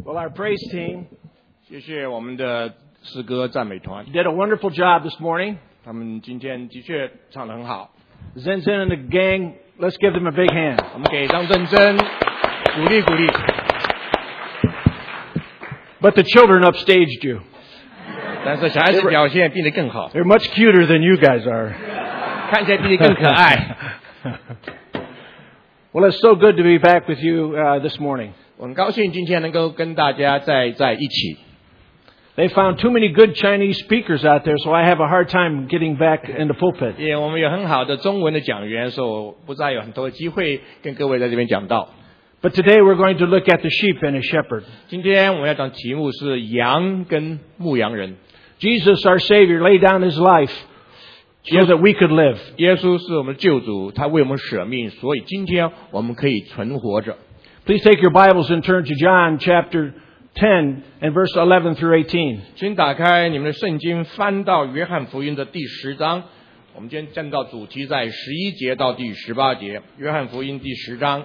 Well, our praise team 谢谢我们的诗歌赞美团， did a wonderful job this morning. 他们今天的确唱得很好。 Zen Zen and the gang, let's give them a big hand. 我们给张振珍鼓励鼓励。 But the children upstaged you. 但是小孩子表现变得更好， They're much cuter than you guys are. 看起来比你更可爱。 Well, it's so good to be back with you this morning. 我很高兴今天能够跟大家在一起。 They found too many good Chinese speakers out there, so I have a hard time getting back in the pulpit. 因为我们有很好的中文的讲员，所以我不再有很多机会跟各位在这边讲道。 But today we're going to look at the sheep and a shepherd. 今天我们要讲题目是羊跟牧羊人。 Jesus, our Savior, laid down His life so that we could live. 耶稣是我们的救主，他为我们舍命，所以今天我们可以存活着。 Please take your Bibles and turn to John chapter 10 and verse 11 through 18. 请打开你们的圣经，翻到约翰福音的第10章。我们今天讲到主题在11节到第18节。约翰福音第10章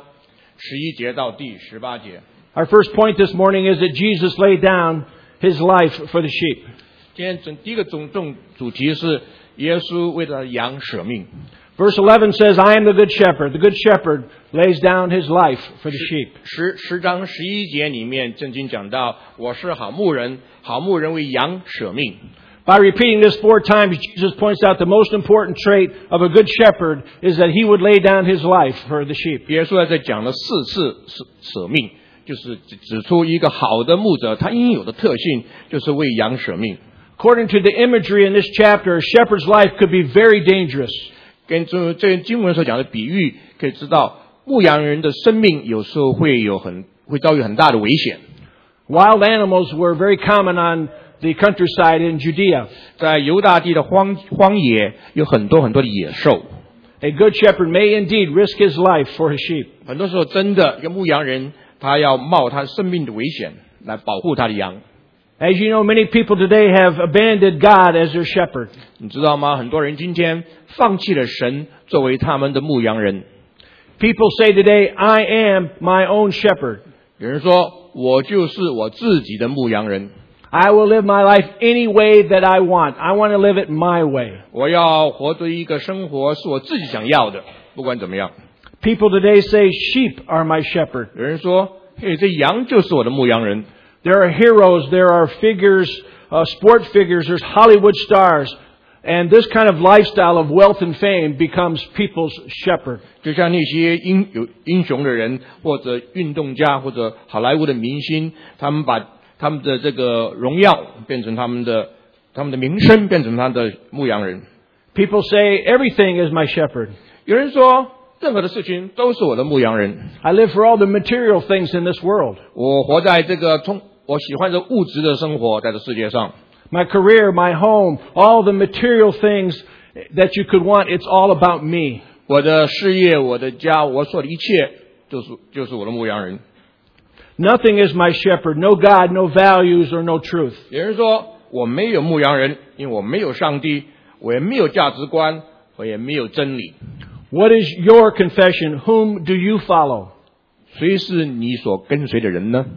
11节到第18节。 Our first point this morning is that Jesus laid down His life for the sheep. 今天第一个主题是耶稣为了羊舍命。 Verse 11 says, I am the good shepherd. The good shepherd lays down his life for the sheep. 10章11节里面圣经讲到，我是好牧人，好牧人为羊舍命。 By repeating this 4 times, Jesus points out the most important trait of a good shepherd is that he would lay down his life for the sheep. 耶稣在讲了4次舍命，就是指出一个好的牧者他应有的特性，就是为羊舍命。 According to the imagery in this chapter, a shepherd's life could be very dangerous. 跟这经文所讲的比喻，可以知道牧羊人的生命有时候会遭遇很大的危险。 Wild animals were very common on the countryside in Judea. 在犹大地的荒野有很多的野兽。 A good shepherd may indeed risk his life for his sheep. 很多时候真的一个牧羊人，他要冒他生命的危险来保护他的羊。 As you know, many people today have abandoned God as their shepherd. 你知道吗？很多人今天放弃了神作为他们的牧羊人。 People say today, I am my own shepherd. 有人说，我就是我自己的牧羊人。 I will live my life any way that I want. I want to live it my way. 我要活着一个生活是我自己想要的，不管怎么样。 People today say, sheep are my shepherd. 有人说，嘿，这羊就是我的牧羊人。 There are heroes, there are figures, sport figures, there's Hollywood stars, and this kind of lifestyle of wealth and fame becomes people's shepherd. 就像那些英雄的人，或者运动家，或者好莱坞的明星，他们把他们的这个荣耀变成他们的名声，变成他的牧羊人。 People say, everything is my shepherd. 有人说，任何的事情都是我的牧羊人。 I live for all the material things in this world. 我活在这个我喜欢这物质的生活，在这世界上。 My career, my home, all the material things that you could want, it's all about me. 我的事业，我的家，我所的一切，就是我的牧羊人。 Nothing is my shepherd. No God, no values, or no truth. 有人说我没有牧羊人，因为我没有上帝，我也没有价值观，我也没有真理。 What is your confession? Whom do you follow? 谁是你所跟随的人呢？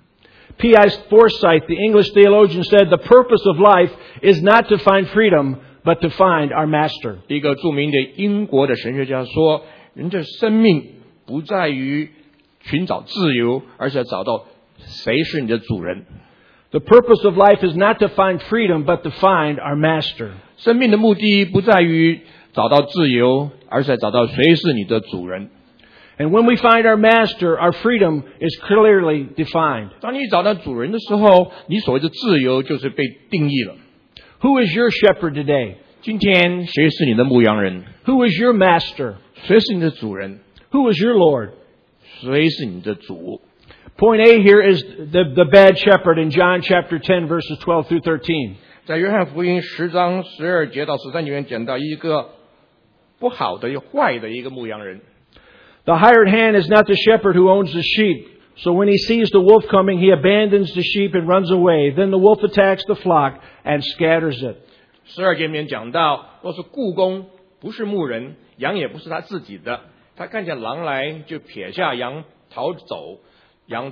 P.I. Forsyth, the English theologian, said, the purpose of life is not to find freedom, but to find our master. 一个著名的英国的神学家说，人的生命不在于寻找自由，而是要找到谁是你的主人。 The purpose of life is not to find freedom, but to find our master. 生命的目的不在于找到自由，而是要找到谁是你的主人。 And when we find our master, our freedom is clearly defined. 当你找到主人的时候，你所谓的自由就是被定义了。 Who is your shepherd today? 今天谁是你的牧羊人？ Who is your master? 谁是你的主人？ Who is your Lord? 谁是你的主？ Point A here is the bad shepherd in John chapter 10 verses 12 through 13. 在约翰福音10章12节到13节里面讲到一个不好的、坏的一个牧羊人。 The hired hand is not the shepherd who owns the sheep. So when he sees the wolf coming, he abandons the sheep and runs away. Then the wolf attacks the flock and scatters it. 12节里面讲到，若是雇工不是牧人，羊也不是他自己的，他看见狼来就撇下羊逃走，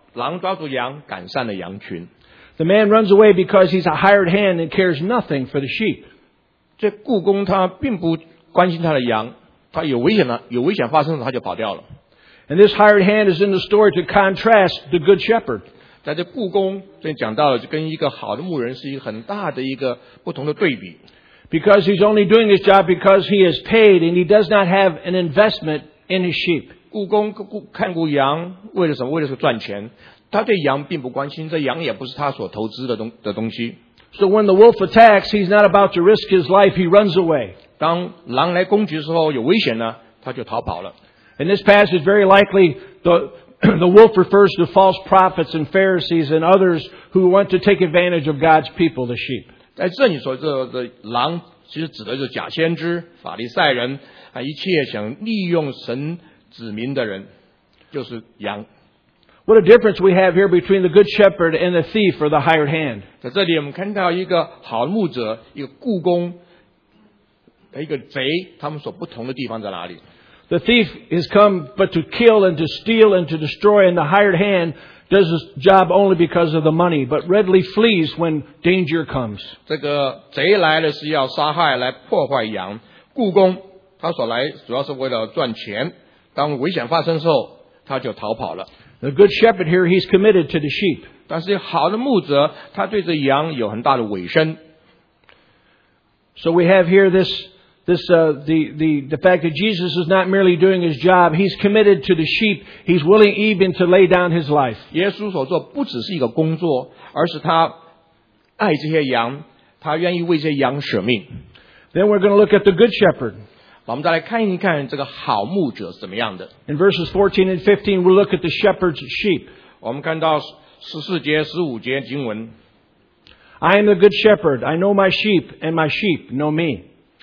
狼抓住羊，赶散了羊群。 The man runs away because he's a hired hand and cares nothing for the sheep. 这雇工他并不关心他的羊，他有危险发生了他就跑掉了。 And this hired hand is in the story to contrast the good shepherd. 在这雇工这里讲到了，就跟一个好的牧人是一个很大的一个不同的对比。 Because he's only doing his job because he is paid and he does not have an investment in his sheep. 雇工看顾羊，为了什么？为了是赚钱。他对羊并不关心，这羊也不是他所投资的东西。 So when the wolf attacks, he's not about to risk his life, he runs away. 当狼来攻击的时候，有危险呢，他就逃跑了。 In this passage, very likely, the wolf refers to false prophets and Pharisees and others who want to take advantage of God's people, the sheep. 在这里说，这的狼其实指的是假先知、法利赛人啊，一切想利用神子民的人，就是羊。 What a difference we have here between the good shepherd and the thief or the hired hand. 在这里，我们看到一个好的牧者，一个雇工，一个贼，他们所不同的地方在哪里？ The thief has come but to kill and to steal and to destroy, and the hired hand does his job only because of the money, but readily flees when danger comes. 这个贼来的是要杀害、来破坏羊，雇工他所来主要是为了赚钱。当危险发生的时候，他就逃跑了。 The good shepherd here, he's committed to the sheep. 但是好的牧者，他对这羊有很大的委身。 So we have here the fact that Jesus is not merely doing his job, he's committed to the sheep. He's willing even to lay down his life. 耶稣所做不只是一个工作，而是他爱这些羊，他愿意为这些羊舍命。 Then we're going to look at the good shepherd. 我们再来看一看这个好牧者是怎么样的。 In verses 14 and 15, we'll look at the shepherd's sheep. 我们看到14节、15节经文。 I am the good shepherd. I know my sheep, and my sheep know me.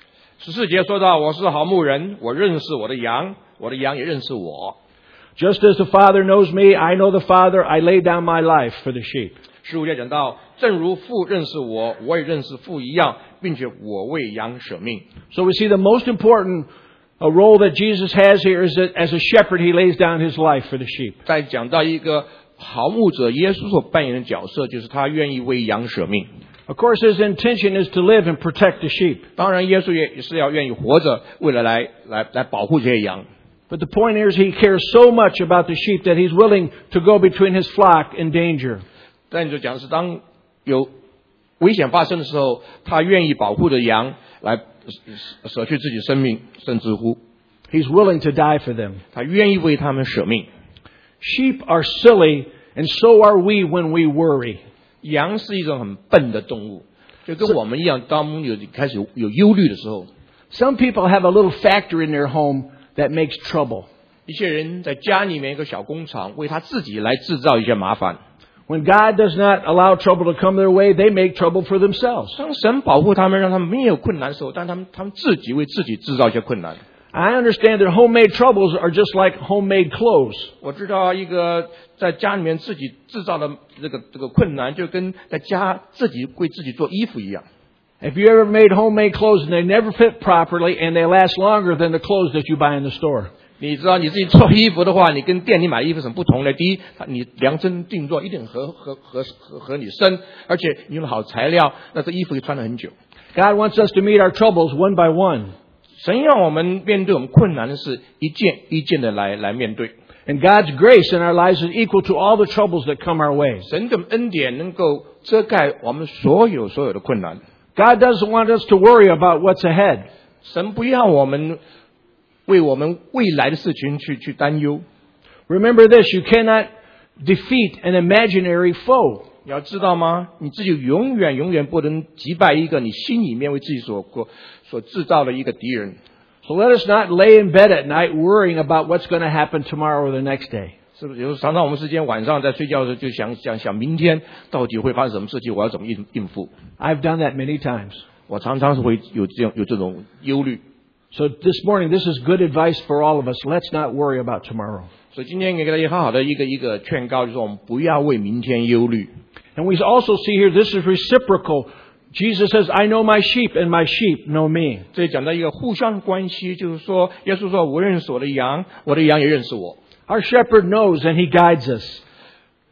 14节说到，我是好牧人，我认识我的羊，我的羊也认识我。 Just as the Father knows me, I know the Father. I lay down my life for the sheep. 15节讲到，正如父认识我，我也认识父一样，并且我为羊舍命。 So we see the most important role that Jesus has here is that as a shepherd, he lays down his life for the sheep. 再讲到一个好牧者，耶稣所扮演的角色，就是他愿意为羊舍命。 Of course, his intention is to live and protect the sheep. 当然，耶稣也是要愿意活着，为了来保护这些羊。 But the point here is he cares so much about the sheep that he's willing to go between his flock in danger. 但就讲的是，当有危险发生的时候，他愿意保护着羊，来舍去自己生命，甚至乎 He's willing to die for them. 他愿意为他们舍命。 Sheep are silly, and so are we when we worry. 羊是一种很笨的动物，就跟我们一样，当我们开始有忧虑的时候， Some people have a little factory in their home that makes trouble. 一些人在家里面一个小工厂，为他自己来制造一些麻烦。 When God does not allow trouble to come their way, they make trouble for themselves. 当神保护他们，让他们没有困难的时候，但他们自己为自己制造一些困难。 I understand that homemade troubles are just like homemade clothes. 我知道一个在家里面自己制造的这个困难，就跟在家自己为自己做衣服一样。 If you ever made homemade clothes and they never fit properly and they last longer than the clothes that you buy in the store. 你知道你自己做衣服的话，你跟店里买衣服是不同的。第一，你量身定做，一定合你身，而且你用好材料，那这衣服可以穿得很久。 God wants us to meet our troubles one by one. 神让我们面对我们困难的事，一件一件的来面对。 And God's grace in our lives is equal to all the troubles that come our way. 神的恩典能够遮盖我们所有的困难。 God doesn't want us to worry about what's ahead. 神不要我们为我们未来的事情去担忧。 Remember this, you cannot defeat an imaginary foe. 你要知道吗？你自己永远不能击败一个你心里面为自己所制造的一个敌人。 So let us not lay in bed at night worrying about what's going to happen tomorrow or the next day. 是不是？有时候常常我们之间晚上在睡觉的时候就想明天到底会发生什么事情，我要怎么应付？ I've done that many times. 我常常是会有这种忧虑。 So this morning, this is good advice for all of us. Let's not worry about tomorrow. 所以今天给大家好好的一个劝告，就是我们不要为明天忧虑。 And we also see here this is reciprocal. Jesus says, I know my sheep and my sheep know me. 这里讲到一个互相的关系，就是说，耶稣说：“我认识我的羊，我的羊也认识我。” Our shepherd knows and he guides us.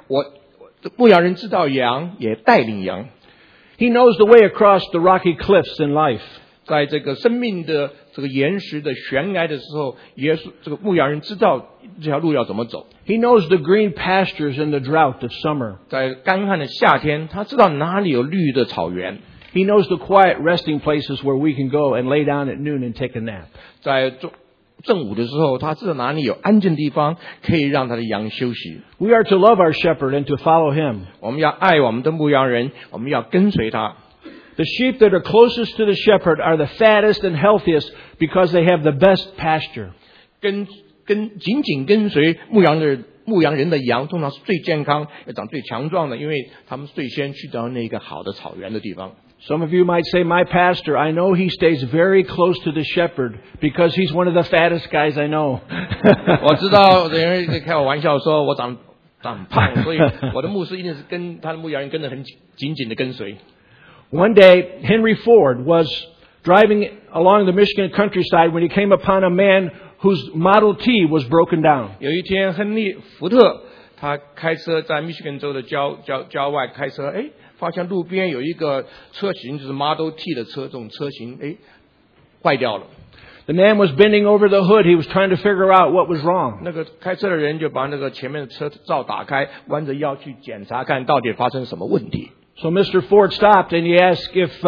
牧羊人知道羊，也带领羊。 He knows the way across the rocky cliffs in life. 在这个生命的这个岩石的悬崖的时候，耶稣这个牧羊人知道这条路要怎么走。 He knows the green pastures in the drought of summer. 在干旱的夏天，他知道哪里有绿的草原。 He knows the quiet resting places where we can go and lay down at noon and take a nap. 在正午的时候，他知道哪里有安静的地方可以让他的羊休息。 We are to love our shepherd and to follow him. 我们要爱我们的牧羊人，我们要跟随他。 The sheep that are closest to the shepherd are the fattest and healthiest because they have the best pasture. 紧紧跟随牧羊人的羊，通常是最健康、也长最强壮的，因为他们最先去到那个好的草原的地方。 Some of you might say, my pastor, I know he stays very close to the shepherd because he's one of the fattest guys I know. 我知道有人开我玩笑说我长胖，所以我的牧师一定是跟他的牧羊人跟得很紧紧的跟随。 One day, Henry Ford was driving along the Michigan countryside when he came upon a man whose Model T was broken down. 有一天，亨利·福特他开车在密歇根州的郊外开车，发现路边有一个车型，就是 Model T 的车，这种车型坏掉了。 The man was bending over the hood. He was trying to figure out what was wrong. 那个开车的人就把那个前面的车罩打开，弯着腰去检查看到底发生什么问题。 So Mr. Ford stopped and he asked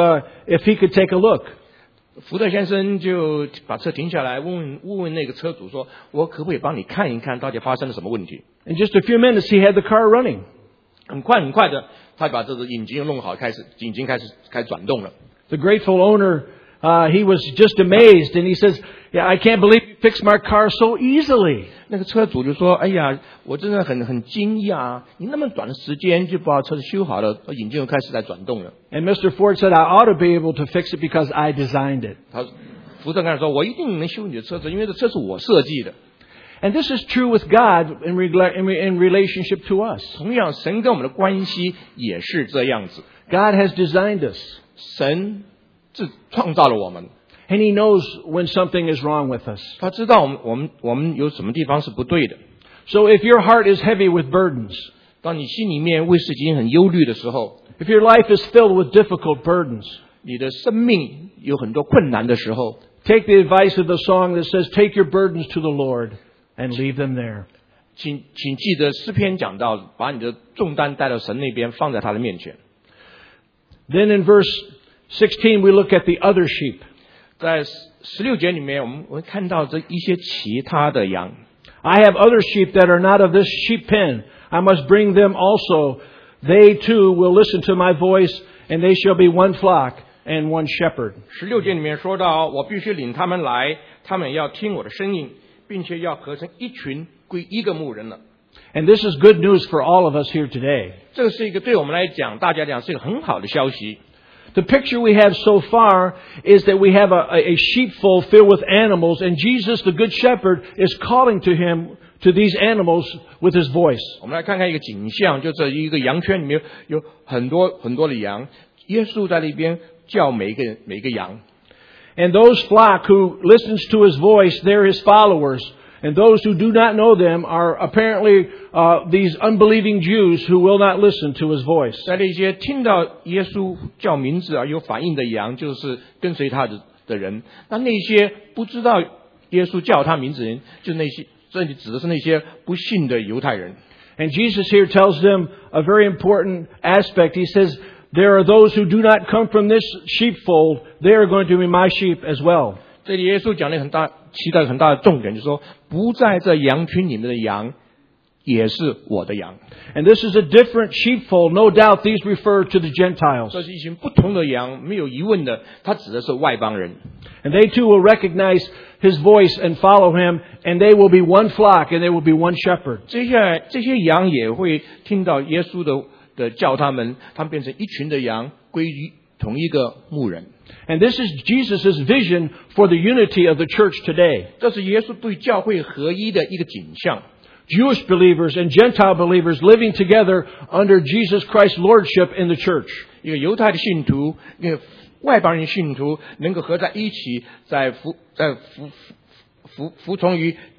if he could take a look. 福特先生就把车停下来，问那个车主说：“我可不可以帮你看一看，到底发生了什么问题？” In just a few minutes, he had the car running. 很快的，他把这个引擎弄好，引擎开始转动了。 The grateful owner, he was just amazed, and he says, "Yeah, I can't believe you fixed my car so easily." 那个车主就说：“哎呀，我真的很惊讶，你那么短的时间就把车子修好了，引擎又开始在转动了。” And Mr. Ford said, "I ought to be able to fix it because I designed it." 福特跟他说：“我一定能修你的车子，因为这车是我设计的。” And this is true with God in relationship to us. 同样，神跟我们的关系也是这样子。 God has designed us. 神创造了我们。 And He knows when something is wrong with us. 他知道我们有什么地方是不对的。 So if your heart is heavy with burdens, 当你心里面为事情很忧虑的时候， if your life is filled with difficult burdens, 你的生命有很多困难的时候， take the advice of the song that says, "Take your burdens to the Lord and leave them there." 请记得诗篇讲到，把你的重担带到神那边，放在他的面前。 Then in verse 16, we look at the other sheep. 在16节里面，我们看到这一些其他的羊。 I have other sheep that are not of this sheep pen. I must bring them also. They too will listen to my voice, and they shall be one flock and one shepherd. 16节里面说到，我必须领他们来，他们要听我的声音，并且要合成一群，归一个牧人了。 And this is good news for all of us here today. 这个是一个对我们来讲，大家讲是一个很好的消息。 The picture we have so far is that we have a sheepfold filled with animals, and Jesus, the Good Shepherd, is calling to these animals with His voice. 我们来看看一个景象，就这一个羊圈里面有很多的羊，耶稣在那边叫每个羊。 And those flock who listens to His voice, they're His followers. And those who do not know them are apparently these unbelieving Jews who will not listen to His voice. 在那些听到耶稣叫名字而有反应的羊，就是跟随他的人。那些不知道耶稣叫他名字的人，就那些，这里指的是那些不信的犹太人。 And Jesus here tells them a very important aspect. He says, "There are those who do not come from this sheepfold. They are going to be my sheep as well." 这里耶稣讲了提到很大的重点，就是说，不在这羊群里面的羊，也是我的羊。 And this is a different sheepfold. No doubt these refer to the Gentiles. 这是一群不同的羊，没有疑问的，它指的是外邦人。 And they too will recognize His voice and follow Him, and they will be one flock, and they will be one shepherd. 接下来这些羊也会听到耶稣的叫他们变成一群的羊，归于同一个牧人。 And this is Jesus' vision for the unity of the church today. 这是耶稣对教会合一的一个景象。 Jewish believers and Gentile believers living together under Jesus Christ's lordship in the church. 一个犹太的信徒，一个外邦人信徒，能够合在一起，服从于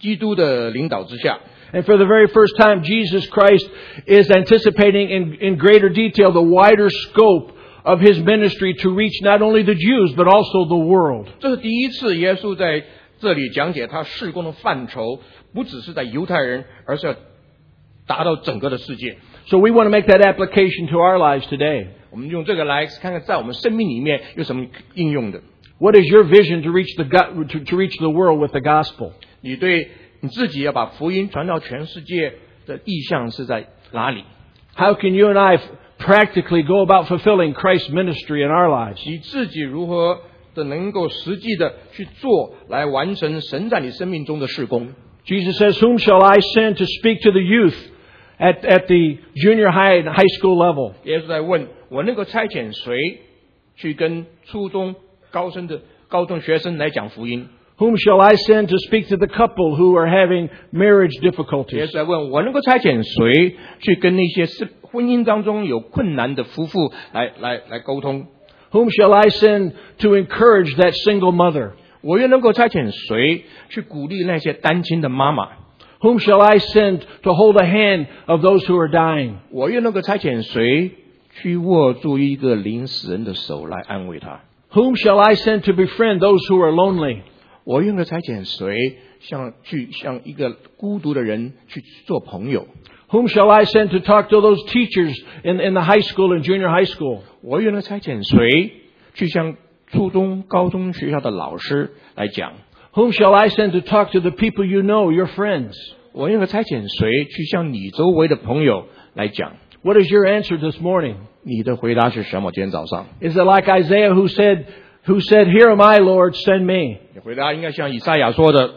基督的领导之下。 And for the very first time, Jesus Christ is anticipating in greater detail the wider scope of His ministry to reach not only the Jews, but also the world. 这是第一次耶稣在这里讲解他事工的范畴，不只是在犹太人，而是要达到整个的世界。 So we want to make that application to our lives today. 我们用这个来看看，在我们生命里面有什么应用的。 What is your vision to reach the world with the gospel? 你对你自己要把福音传到全世界的意向是在哪里？ How can you and I practically go about fulfilling Christ's ministry in our lives? 你自己如何的能够实际的去做，来完成神在你生命中的事工？ Jesus says, "Whom shall I send to speak to the youth at the junior high and high school level?" 耶稣在问我能够差遣谁去跟初中、高中学生来讲福音？ Whom shall I send to speak to the couple who are having marriage 耶 difficulties? 稣在问我能够差遣谁去跟那些婚姻当中有困难的夫妇来沟通？ Whom shall I send to encourage that single mother? 我又能够差遣谁去鼓励那些单亲的妈妈？ Whom shall I send to hold the hand of those who are dying? 我又能够差遣谁去握住一个临死人的手来安慰他？ Whom shall I send to befriend those who are lonely? 我又能够差遣谁向一个孤独的人去做朋友？ Whom shall I send to talk to those teachers in the high school and junior high school? 我又能差遣谁去向初中、高中学校的老师来讲？ Whom shall I send to talk to the people you know, your friends? 我又能差遣谁去向你周围的朋友来讲？ What is your answer this morning? 你的回答是什么？今天早上， Is it like Isaiah who said, "Here am I, Lord, send me"? 你回答应该像以赛亚说的：“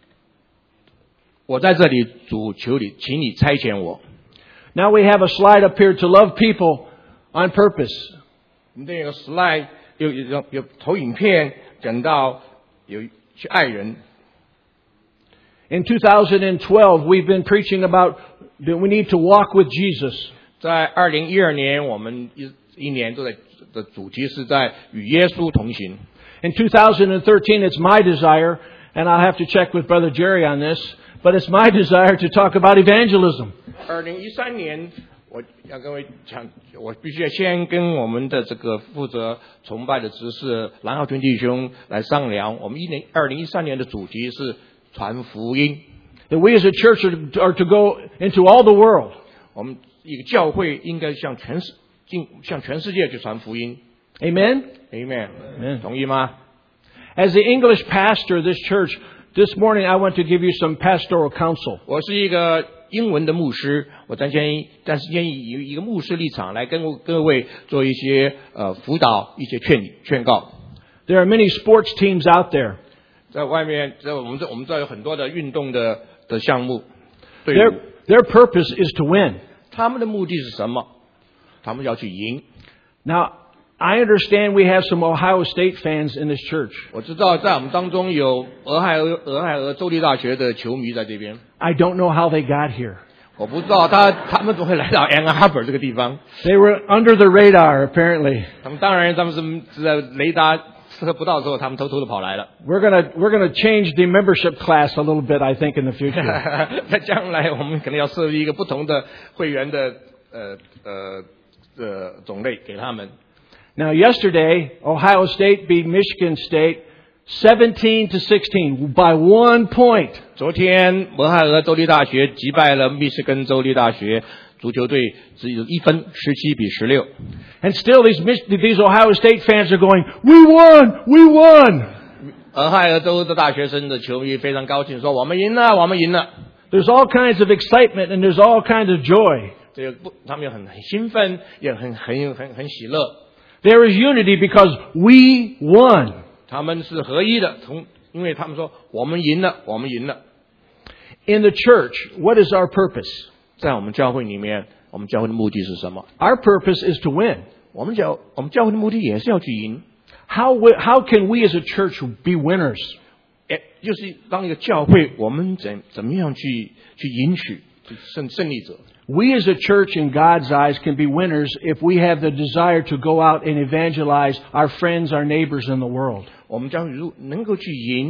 我在这里，主求你，请你差遣我。” Now we have a slide up here to love people on purpose. 我们这个 slide 有投影片，讲到有去爱人。 In 2012, we've been preaching about that we need to walk with Jesus. 在2012年，我们一年都在的主题是在与耶稣同行。 In 2013, it's my desire, and I'll have to check with Brother Jerry on this, but it's my desire to talk about evangelism. 2013年，我要各位讲，我必须要先跟我们的这个负责崇拜的执事蓝浩群弟兄来商量。我们2013年的主题是传福音。 That we as a church are to go into all the world. 我们一个教会应该向全世界去传福音。 Amen? Amen. Amen. 同意吗？ As the English pastor of this church, this morning I want to give you some pastoral counsel. 我是一个英文的牧师，但是建议以一个牧师立场来跟各位做一些辅导、一些劝告。 There are many sports teams out there. 在外面，我们这有很多的运动的项目队伍。 Their purpose is to win. 他们的目的是什么？他们要去赢。 Now, I understand we have some Ohio State fans in this church. 我知道在我们当中有俄亥俄州立大学的球迷在这边。 I don't know how they got here. 我不知道他们怎么会来到 Ann Arbor 这个地方。 They were under the radar, apparently. 他们是在雷达测不到的时候，他们偷偷的跑来了。 We're gonna change the membership class a little bit, I think, in the future. 在将来，我们可能要设立一个不同的会员的种类给他们。 Now, yesterday, Ohio State beat Michigan State 17-16 by 1 point. 昨天，俄亥俄州立大学击败了密歇根州立大学足球队，只有1分，17-16。 And still, these Ohio State fans are going, "We won! We won!" 俄亥俄州的大学生的球迷非常高兴，说：“我们赢了，我们赢了。” There's all kinds of excitement and there's all kinds of joy. 他们很兴奋，也很喜乐。 There is unity because we won. 他们是合一的，因为他们说我们赢了，我们赢了。 In the church, what is our purpose? 在我们教会里面，我们教会的目的是什么？ Our purpose is to win. 我们教会的目的也是要去赢。 How can we as a church be winners? 就是当一个教会，我们怎么样去赢取胜利者？ We as a church in God's eyes can be winners if we have the desire to go out and evangelize our friends, our neighbors in the world. 我们将能够去赢，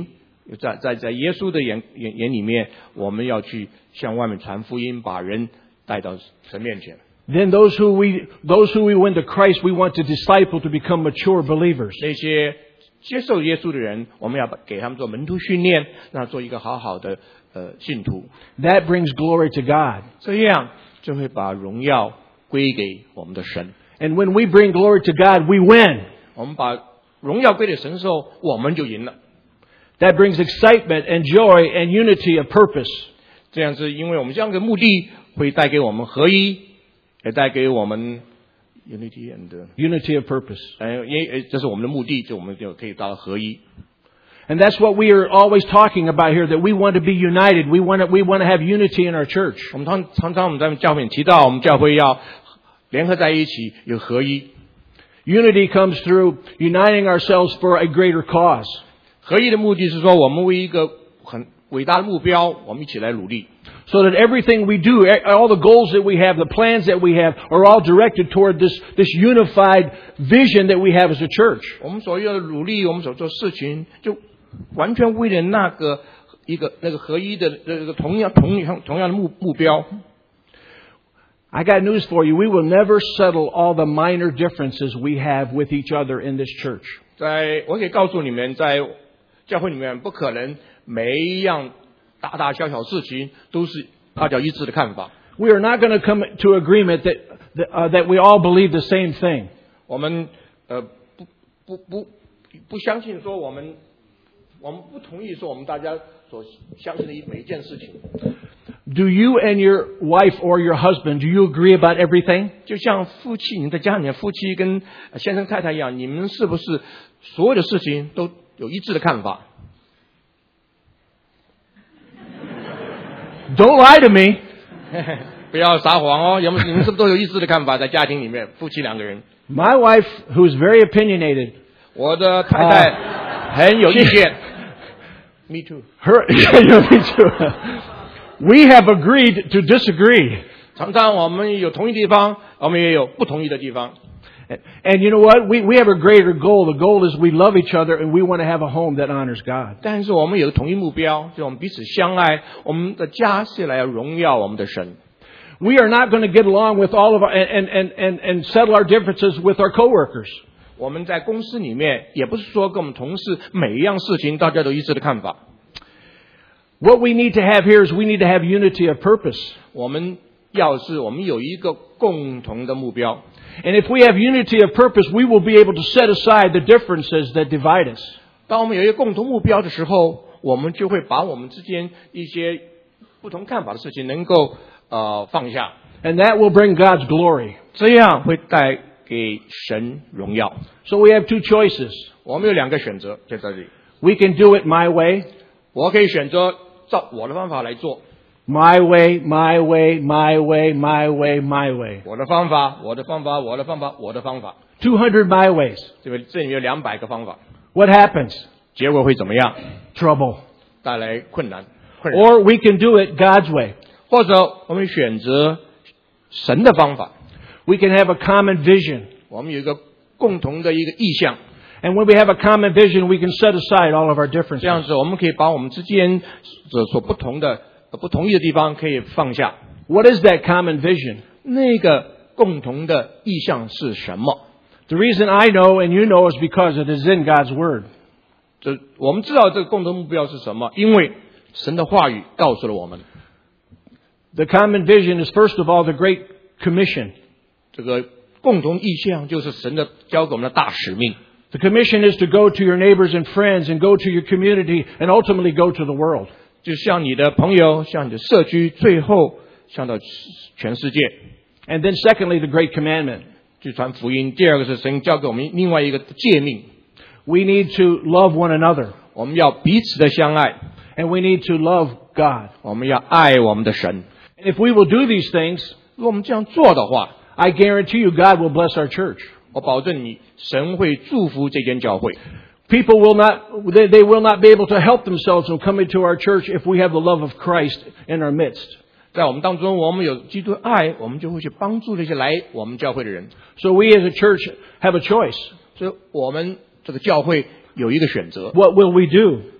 在耶稣的眼里面，我们要去向外面传福音，把人带到神面前。 Then those who we win to Christ, we want to disciple to become mature believers. 那些接受耶稣的人，我们要给他们做门徒训练，让他做一个好好的信徒。 That brings glory to God. 这样就会把荣耀归给我们的神。 And when we bring glory to God, we win. 我们把荣耀归给神的时候，我们就赢了。 That brings excitement and joy and unity of purpose. 这样是因为我们这样的目的会带给我们合一，也带给我们 unity of purpose. 这是我们的目的，就我们就可以达到合一。 And that's what we are always talking about here, that we want to be united. We want to have unity in our church. 我们常常我们在教会提到，我们教会要联合在一起，有合一。 Unity comes through uniting ourselves for a greater cause. 合一的目的是说，我们为一个很伟大的目标，我们一起来努力。 So that everything we do, all the goals that we have, the plans that we have, are all directed toward this unified vision that we have as a church. 我们所有的努力，我们所做事情，就完全为了那个合一的同样的目标。 I got news for you. We will never settle all the minor differences we have with each other in this church. 我可以告诉你们，在教会里面不可能每一样大大小小事情都是大家一致的看法。 We are not going to come to agreement that we all believe the same thing. 我们不相信说我们不同意说我们大家所相信的每一件事情。 Do you and your wife or your husband, do you agree about everything? 就像夫妻，你在家里面夫妻跟先生太太一样，你们是不是所有的事情都有一致的看法？ Don't lie to me. 不要撒谎哦，你们是不是都有一致的看法？在家庭里面，夫妻两个人。 My wife, who is very opinionated, 我的太太很有意见。Me too. Me too. We have agreed to disagree. 常常我们有同意的地方，我们也有不同意的地方。 And you know what? We have a greater goal. The goal is we love each other and we want to have a home that honors God. 但是我们有个统一目标，就是我们彼此相爱，我们的家是来荣耀我们的神。 We are not going to get along with all of our and settle our differences with our coworkers. 我们在公司里面也不是说跟我们同事每一样事情大家都一致的看法。 What we need to have here is we need to have unity of purpose. 我们有一个共同的目标。 And if we have unity of purpose, we will be able to set aside the differences that divide us. 当我们有一个共同目标的时候，我们就会把我们之间一些不同看法的事情能够放下。 And that will bring God's glory. 这样会带给神荣耀。 So we have two choices. 我们有两个选择在这里。 We can do it my way. 我可以选择照我的方法来做。 My way, my way, my way, my way, my way. 我的方法，我的方法，我的方法，我的方法。 200 my ways. 这里面有200个方法。 What happens? 结果会怎么样？ Trouble. 带来困难。 Or we can do it God's way. 或者我们选择神的方法。 We can have a common vision. 我们有一个共同的一个意向。 And when we have a common vision, we can set aside all of our differences. 这样子，我们可以把我们之间所不同意的地方可以放下。 What is that common vision? 那个共同的意向是什么？ The reason I know and you know is because it is in God's Word. 我们知道这个共同目标是什么，因为神的话语告诉了我们。 The common vision is first of all the Great Commission. 这个共同意向就是神的交给我们的大使命。 The commission is to go to your neighbors and friends and go to your community and ultimately go to the world. 就像你的朋友，像你的社区，最后向到全世界。 And then secondly, the great commandment. 去传福音。第二个是神交给我们另外一个诫命。 We need to love one another. 我们要彼此的相爱。 And we need to love God. 我们要爱我们的神。 And if we will do these things, 如果我们这样做的话， I guarantee you God will bless our church. 我保证你，神会祝福这间教会。 People will not, they will not be able to help themselves from coming to our church if we have the love of Christ in our midst. 在我们当中，我们有基督爱，我们就会去帮助那些来我们教会的人。 So we as a church have a choice. 所以我们这个教会有一个选择。 What will we do?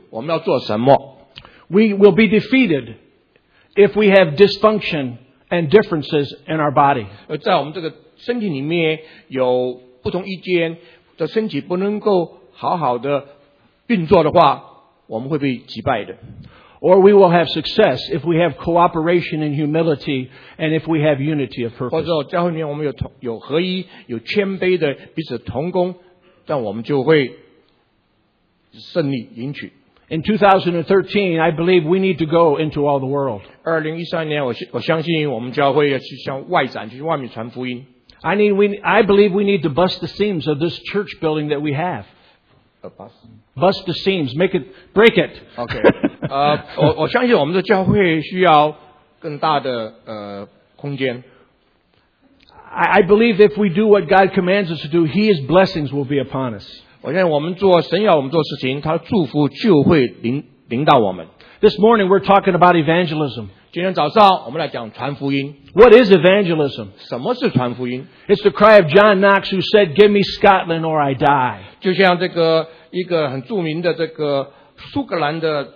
我们要做什么。 We will be defeated if we have dysfunction and differences in our body. 在我们这个身体里面有不同意见的身体不能够好好的运作的话，我们会被击败的。 Or we will have success if we have cooperation and humility and if we have unity of 或 purpose. 者教会里面我们有合一、有谦卑的彼此同工，这样我们就会胜利赢取。 In 2013, I believe we need to go into all the world. 2013年，我相信我们教会要去向外展，去外面传福音。 I believe we need to bust the seams of this church building that we have. Bust the seams, break it. OK， 我相信我们的教会需要更大的空间。 I believe if we do what God commands us to do, His blessings will be upon us. 我相信我们神要我们做事情，他的祝福就会临到我们。 This morning we're talking about evangelism. 今天早上我们来讲传福音。 What is evangelism? 什么是传福音？ It's the cry of John Knox who said, "Give me Scotland or I die." 就像这个一个很著名的这个苏格兰的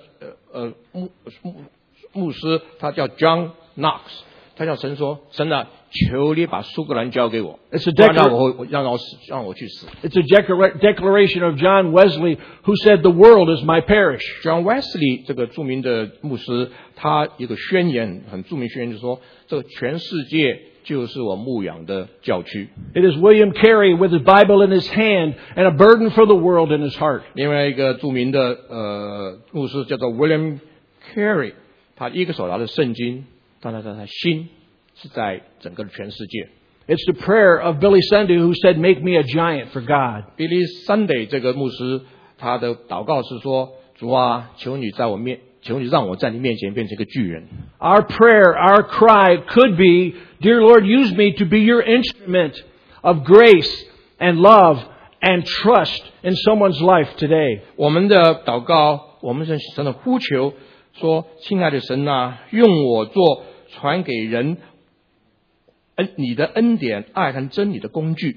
牧师，他叫 John Knox， 他向神说：“神啊，求你把苏格兰交给我，不然让我去死。” It's a declaration of John Wesley who said, "The world is my parish." John Wesley 这个著名的牧师，他一个宣言很著名宣言，就是说，这个全世界就是我牧养的教区。 It is William Carey with his Bible in his hand and a burden for the world in his heart. 另外一个著名的牧师叫做 William Carey， 他一个手拿着圣经，但他心是在整个全世界。 It's the prayer of Billy Sunday who said, "Make me a giant for God." Billy Sunday 这个牧师，他的祷告是说：主啊，求你让我在你面前变成一个巨人。 Our prayer, our cry could be, "Dear Lord, use me to be your instrument of grace and love and trust in someone's life today." 我们的祷告，我们神的呼求说：亲爱的神啊，用我做传给人你的恩典、爱和真理的工具。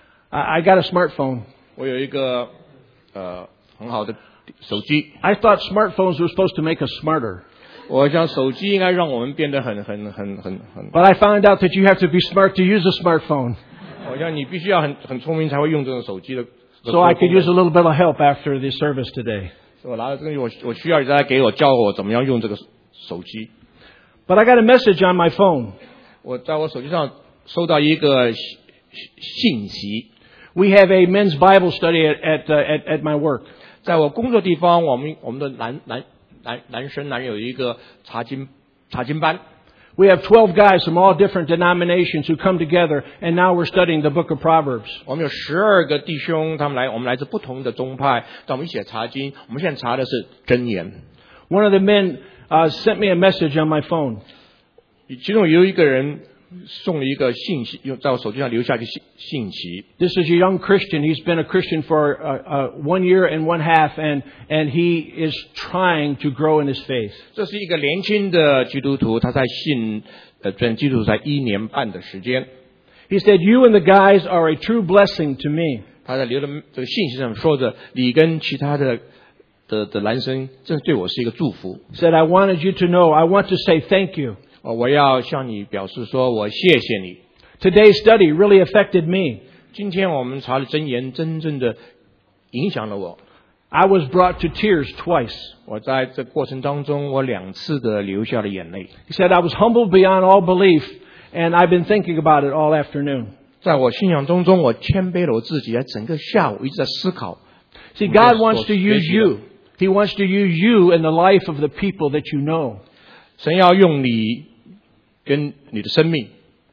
I got a smartphone. 我有一个很好的手机。 I thought smartphones were supposed to make us smarter. 我想手机应该让我们变得很。 But I found out that you have to be smart to use a smartphone. 我想你必须要很聪明才会用这种手机的。 So I could use a little bit of help after the service today. 我拿了这个，我需要大家教我怎么样用这个手机。 But I got a message on my phone. 我在我手机上收到一个信息。 We have a men's Bible study at my work. 在我工作地方，我们的男人有一个查经班。 We have 12 guys from all different denominations who come together, and now we're studying the book of Proverbs. 我们有12个弟兄，我们来自不同的宗派，但我们一起查经。我们现在查的是箴言。 One of the men sent me a message on my phone. 其中有一个人送了一个信息，在我手机上留下一个信息。 This is a young Christian. He's been a Christian for 1 year and 1/2, and he is trying to grow in his faith. 这是一个年轻的基督徒，他在转基督徒才1年半的时间。 He said, "You and the guys are a true blessing to me." 他在留的这个信息上说着，你跟其他的男生，这对我是一个祝福。 Said, "I wanted you to know. I want to say thank you." 我要向你表示说，我谢谢你。 Today's study really affected me. 今天我们查的箴言，真正的影响了我。 I was brought to tears twice. 我在这过程当中，我2次的流下了眼泪。 He said, "I was humbled beyond all belief, and I've been thinking about it all afternoon." 在我信仰当中，我谦卑了我自己，整个下午一直在思考。 See, God wants to use you. He wants to use you in the life of the people that you know. 神要用你跟你的生命。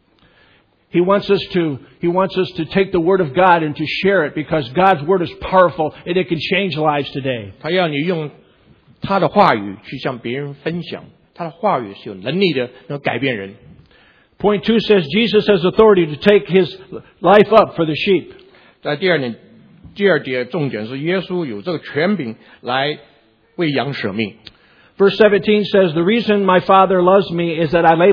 He wants us to take the Word of God and to share it because God's Word is powerful and it can change lives today. 他要你用他的话语去向别人分享，他的话语是有能力的，能改变人。 Point 2 says Jesus has authority to take his life up for the sheep. 在第二节重点是耶稣有这个权柄来为羊舍命。 Verse 17 says, "The reason my Father loves me is that I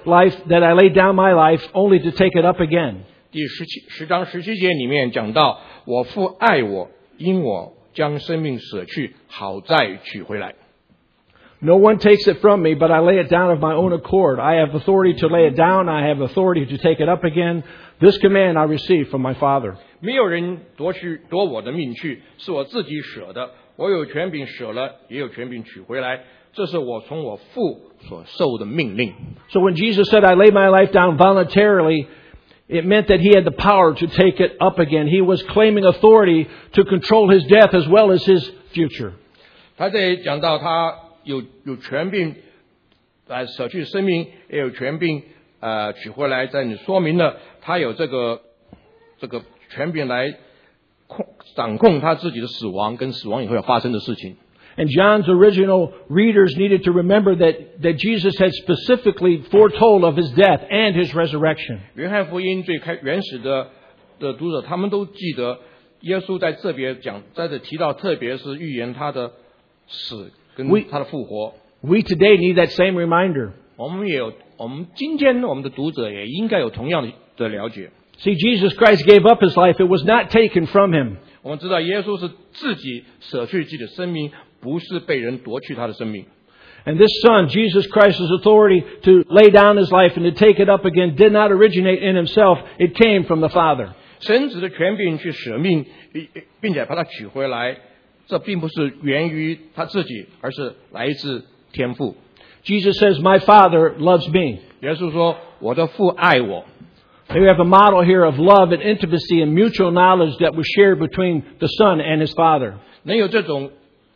lay down my life only to take it up again." 第10章17节里面讲到，我父爱我，因我将生命舍去，好再取回来。 No one takes it from me, but I lay it down of my own accord. I have authority to lay it down. I have authority to take it up again. This command I received from my Father. 没有人夺我的命去，是我自己舍的。我有权柄舍了，也有权柄取回来。这是我从我父所受的命令。 So when Jesus said, I lay my life down voluntarily, it meant that he had the power to take it up again. He was claiming authority to control his death as well as his future. 他这里讲到他有权柄舍去生命，也有权柄取回来，在你说明了他有这个权柄来掌控他自己的死亡跟死亡以后要发生的事情。 And John's original readers needed to remember that Jesus had specifically foretold of his death and his resurrection. 约翰福音最原始的读者，他们都记得耶稣在这提到，特别是预言他的死跟他的复活。 We today need that same reminder. 我们今天我们的读者也应该有同样的了解。 See, Jesus Christ gave up his life. It was not taken from him. 我们知道耶稣是自己舍去自己的生命，不是被人夺去他的生命。 And this Son, Jesus Christ's authority to lay down his life and to take it up again did not originate in himself. It came from the Father. 神子的权柄去舍命，并且把它取回来，这并不是源于他自己，而是来自天父。 Jesus says, My Father loves me. 耶稣说，我的父爱我。 We have a model here of love and intimacy and mutual knowledge that was shared between the Son and his Father. 能有这种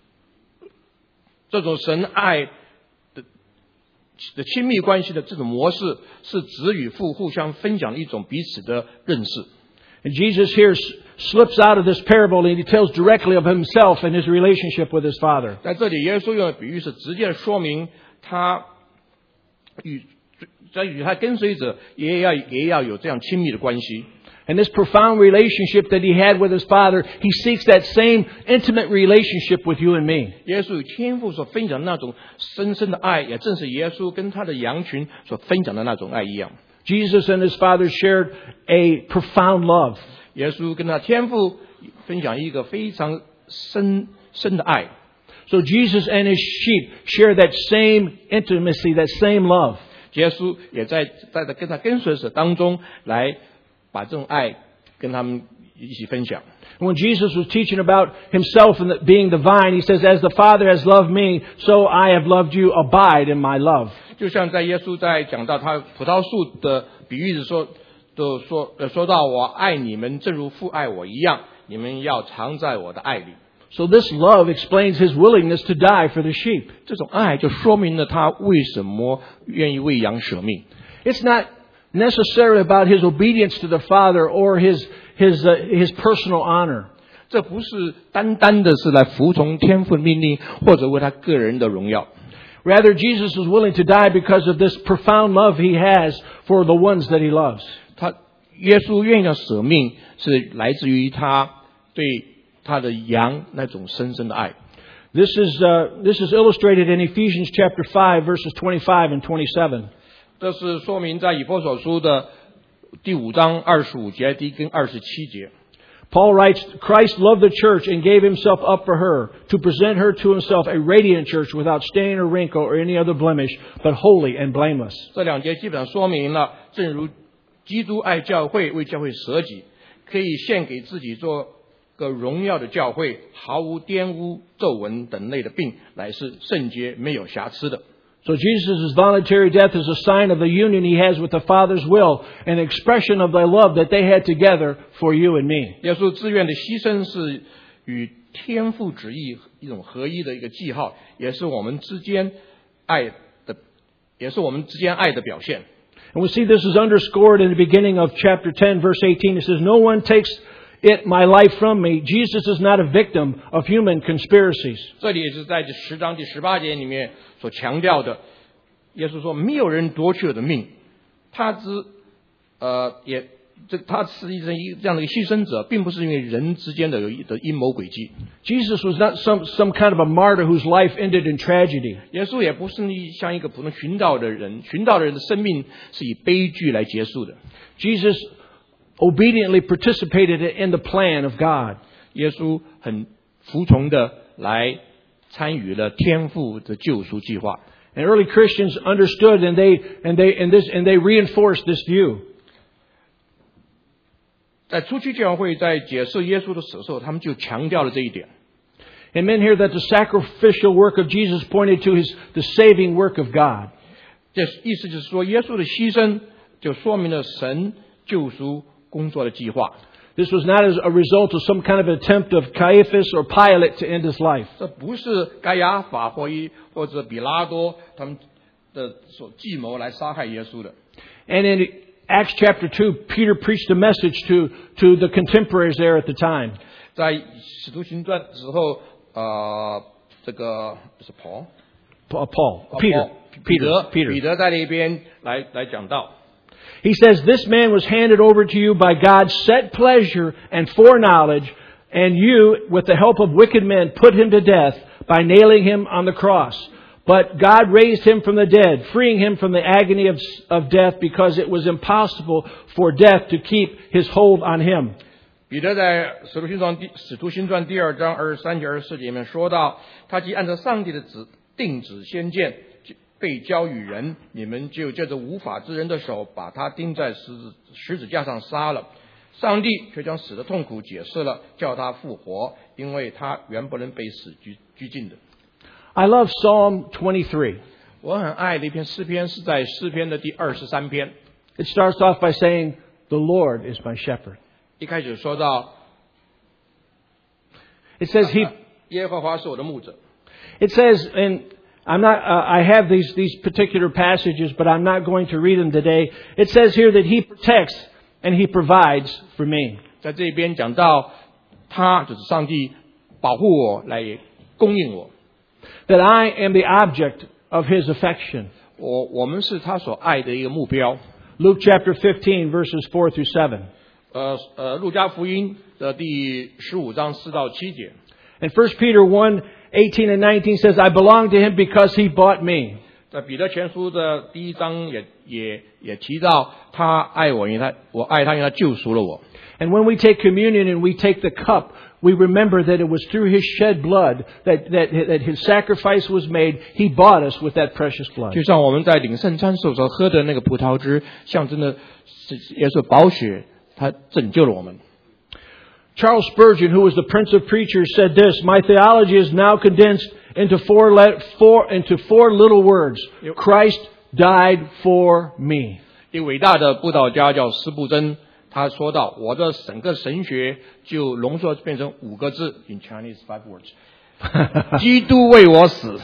神爱的亲密关系的这种模式，是子与父互相分享的一种彼此的认识。 And Jesus here slips out of this parable and he tells directly of himself and his relationship with his Father. 在这里，耶稣用的比喻是直接说明他与他跟随者也要有这样亲密的关系。 And this profound relationship that he had with his Father, he seeks that same intimate relationship with you and me. 耶稣与天父所分享的那种深深的爱，也正是耶稣跟他的羊群所分享的那种爱一样。 Jesus and his Father shared a profound love. 耶稣跟他天父分享一个非常深的爱。 So Jesus and his sheep share that same intimacy, that same love. 耶稣也在跟他跟随者当中来把这种爱跟他们一起分享。 When Jesus was teaching about himself and being the vine, he says, As the Father has loved me, so I have loved you. Abide in my love. 就像在耶稣在讲到他葡萄树的比喻的说到我爱你们，正如父爱我一样，你们要常在我的爱里。 So this love explains his willingness to die for the sheep. 这种爱就说明了他为什么愿意为羊舍命。 It's not necessarily about his obedience to the Father or his personal honor. 这不是单单的是来服从天父的命令，或者为他个人的荣耀。 Rather, Jesus is willing to die because of this profound love he has for the ones that he loves. 耶稣愿意要舍命，是来自于他对他的羊那种深深的爱。 This is illustrated in Ephesians chapter 5 verses 25 and 27. 这是说明在以弗所书的第5章25节第1跟27节。 Paul writes, Christ loved the church and gave himself up for her to present her to himself a radiant church without stain or wrinkle or any other blemish, but holy and blameless. 这两节基本上说明了，正如基督爱教会，为教会舍己，可以献给自己做个荣耀的教会，毫无玷污、皱纹等类的病，乃是圣洁没有瑕疵的。 So Jesus' voluntary death is a sign of the union he has with the Father's will, an expression of the love that they had together for you and me. 耶稣自愿的牺牲是与天父旨意一种合一的一个记号，也是我们之间爱的表现。 And we see this is underscored in the beginning of chapter 10, verse 18. It says, No one takes my life from me. Jesus is not a victim of human conspiracies. 这里也是在10章第18节里面所强调的，耶稣说没有人夺去我的命，他是这样的一个牺牲者，并不是因为人之间的阴谋诡计。 Jesus was not some kind of a martyr whose life ended in tragedy. 耶稣也不是像一个普通寻道的人的生命是以悲剧来结束的。 Jesus obediently participated in the plan of God. 耶稣很服从的来参与了天父的救赎计划。 And early Christians understood and they reinforced this view. 在初期教会在解释耶稣的死的时候，他们就强调了这一点。 And men hear that the sacrificial work of Jesus pointed to the saving work of God. 这意思就是说，耶稣的牺牲就说明了神救赎工作的计划。 This was not as a result of some kind of attempt of Caiaphas or Pilate to end his life. 这不是该亚法或者比拉多他们的所计谋来杀害耶稣的。 And in Acts chapter 2, Peter preached a message to the contemporaries there at the time. 在使徒行传之后，这个是 彼得在那边来讲道。 He says, "This man was handed over to you by God's set pleasure and foreknowledge, and you, with the help of wicked men, put him to death by nailing him on the cross. But God raised him from the dead, freeing him from the agony of death, because it was impossible for death to keep his hold on him." 彼得在使徒行传第2章23节24节里面说到，他既按照上帝的定旨先见，被交与人，你们就借着无法之人的手把他钉在十字架上杀了。上帝却将死的痛苦解释了，叫他复活，因为他原不能被死拘禁的。 I love Psalm 23. 我很爱的一篇诗篇是在诗篇的第23篇。 It starts off by saying, "The Lord is my shepherd." 一开始说到 It says 耶和华是我的牧者。 It says, and I'm not. I have these particular passages, but I'm not going to read them today. It says here that He protects and He provides for me. 在这边讲到，他就是上帝保护我，来供应我。 That I am the object of His affection. 我们是他所爱的一个目标。 Luke chapter 15, verses 4 through 7. 路加福音的第15章4到7节。 And 1 Peter 1:18 and 19 says, "I belong to Him because He bought me." 在彼得前书的第1章也提到，他爱我，因为我爱他，因为他救赎了我。 And when we take communion and we take the cup, we remember that it was through His shed blood that His sacrifice was made. He bought us with that precious blood. 就像我们在领圣餐所喝的那个葡萄汁，象征的耶稣宝血，他拯救了我们。 Charles Spurgeon, who was the Prince of Preachers, said this: "My theology is now condensed into four little words. Christ died for me." 一位伟大的布道家叫司布真，他说到，我的整个神学就浓缩变成5个字 ，in Chinese 5 words， 基督为我死。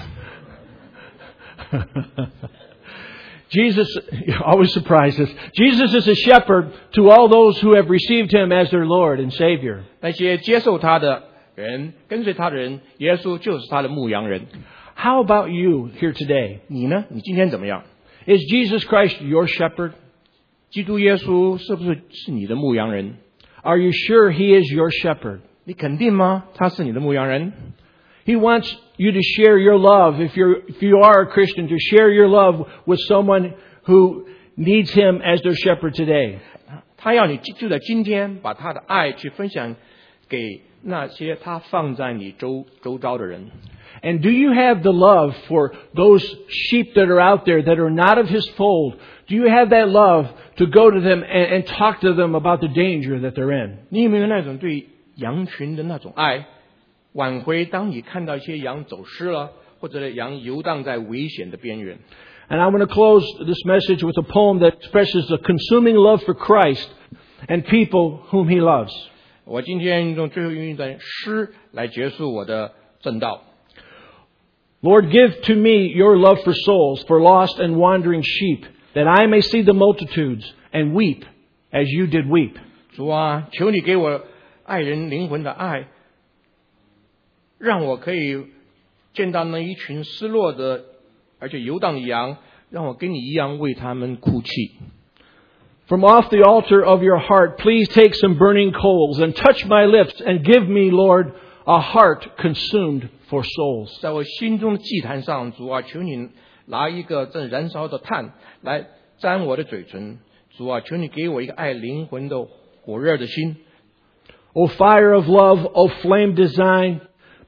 Jesus always surprises. Jesus is a shepherd to all those who have received Him as their Lord and Savior. 那些接受他的人，跟随他的人，耶稣就是他的牧羊人。 How about you here today? 你呢？你今天怎么样？ Is Jesus Christ your shepherd? 基督耶稣是不是你的牧羊人？ Are you sure He is your shepherd? 你肯定吗？他是你的牧羊人？ He wants you to share your love, if you are a Christian, to share your love with someone who needs Him as their shepherd today. 他要你就在今天把他的爱去分享给那些他放在你周遭的人。 And do you have the love for those sheep that are out there that are not of His fold? Do you have that love to go to them and talk to them about the danger that they're in? 你有没有那种对羊群的那种爱？挽回当你看到一些羊走失了，或者羊游荡在危险的边缘。 And I want to close this message with a poem that expresses a consuming love for Christ and people whom He loves. 我今天用最后用一段诗来结束我的正道。 Lord, give to me your love for souls, for lost and wandering sheep, that I may see the multitudes and weep as you did weep. 主啊，求你给我爱人灵魂的爱，让我可以见到那一群失落的而且游荡的羊，让我跟你一样为他们哭泣。 From off the altar of your heart, please take some burning coals and touch my lips and give me, Lord, a heart consumed for souls. 在我心中的祭坛上，主啊，求你拿一个正燃烧的炭来沾我的嘴唇。主啊，求你给我一个爱灵魂的火热的心。 O fire of love, O flame design,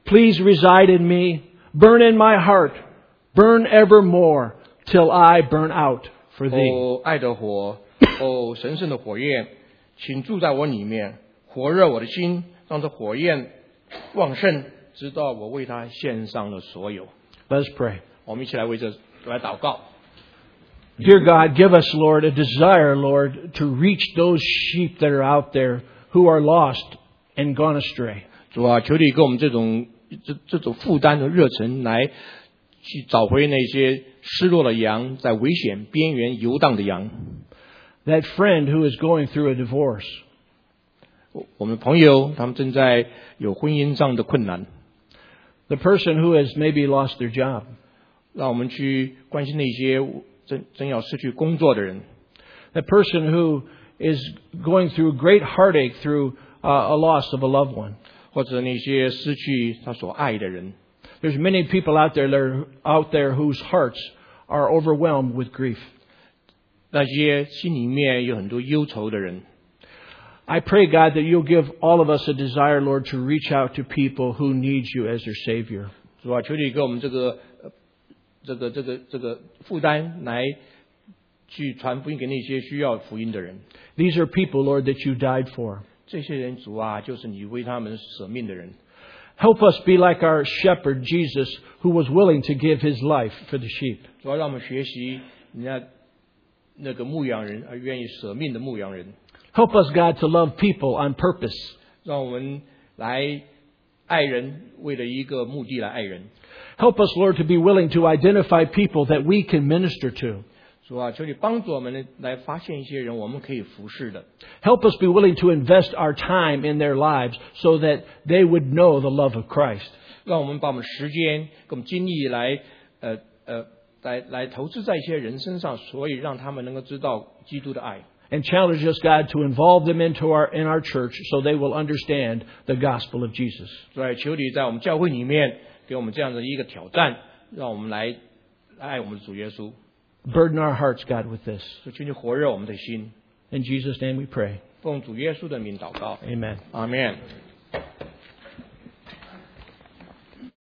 Please reside in me, burn in my heart, burn evermore till I burn out for thee. 哦，爱的火，哦，神圣的火焰，请住在我里面，火热我的心，让这火焰旺盛，直到我为他献上了所有。 Let us pray. 我们一起来为这来祷告。 Dear God, give us, Lord, a desire, Lord, to reach those sheep that are out there who are lost and gone astray. 主啊，求你给我们这种负担的热忱，来去找回那些失落的羊，在危险边缘游荡的羊。 That friend who is going through a divorce. 我们朋友他们正在有婚姻上的困难， The person who has maybe lost their job. 让我们去关心那些真要失去工作的人。 That person who is going through great heartache through a loss of a loved one. 或者那些失去他所爱的人。 There's many people out there whose hearts are overwhelmed with grief. 那些心里面有很多忧愁的人。 I pray, God, that you'll give all of us a desire, Lord, to reach out to people who need you as their Savior. 主啊，求你给我们这个负担，来去传福音给那些需要福音的人。 These are people, Lord, that you died for. 这些人，主啊，就是你为他们舍命的人。 Help us be like our shepherd, Jesus, who was willing to give his life for the sheep. 主要让我们学习人家那个牧羊人，而愿意舍命的牧羊人。 Help us, God, to love people on purpose. 让我们来爱人，为了一个目的来爱人。 Help us, Lord, to be willing to identify people that we can minister to. 主啊，求你帮助我们来发现一些人，我们可以服侍的。 Help us be willing to invest our time in their lives so that they would know the love of Christ. 让我们把我们时间、跟我们精力来投资在一些人身上，所以让他们能够知道基督的爱。 And challenge us, God, to involve them in our church so they will understand the gospel of Jesus. 所以求你在我们教会里面给我们这样的一个挑战，让我们来爱我们的主耶稣。 Burden our hearts, God, with this. 求你火热我们的心。 In Jesus' name we pray. 奉主耶稣的名祷告。 Amen. 阿们。